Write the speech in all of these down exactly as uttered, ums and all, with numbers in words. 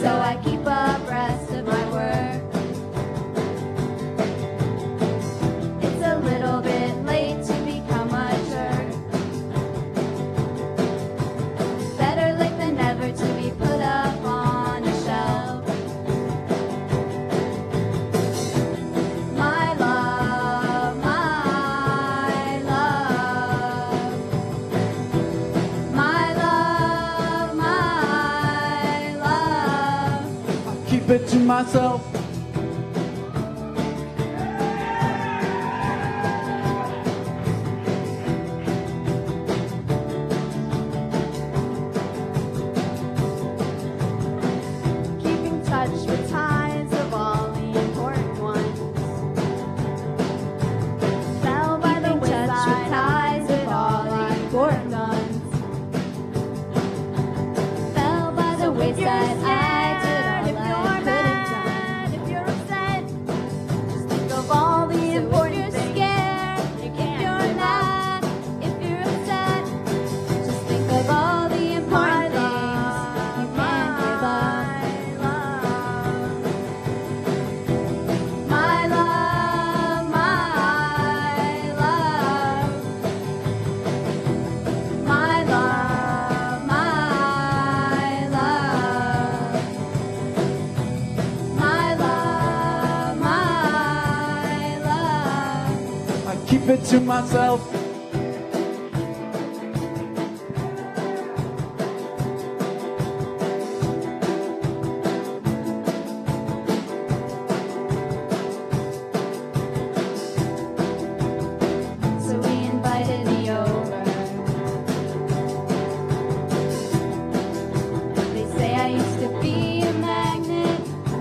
so I keep abreast of my work. It's a little bit late to become a jerk. Better late than never to be put up on a shelf. My love, my love, my love, my love. I keep it to myself. Keeping touch with ties of all the important ones. Fell by the wayside, ties of all the important ones. Fell by the wayside, I did all I could have done. If you're upset, just think of all the important things. If you're mad, if you're upset, just think of all the important things you can't give up. My love, my love, my love, my love, my love, my love. I keep it to myself. So we invited me over. They say I used to be a magnet.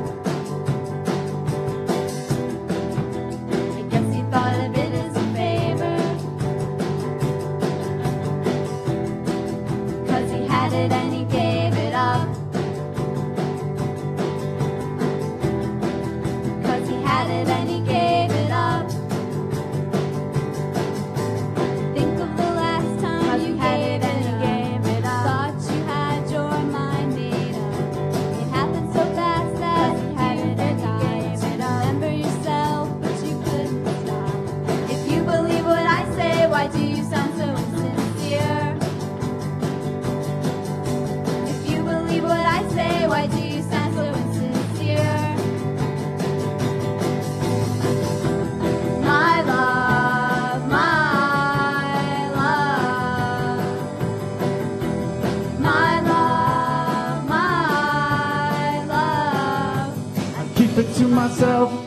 I guess he thought of it as a favor, 'cause he had it and he gave it up. 'Cause he had it and he gave it up. Think of the last time you had it and you gave it up. Thought you had your mind made up. It happened so fast that you had it and you gave it up. Remember yourself, but you couldn't stop. If you believe what I say, why do you sound so insincere? If you believe what I say, why do you sound so insincere? My love, my love, my love, my love. I keep it to myself.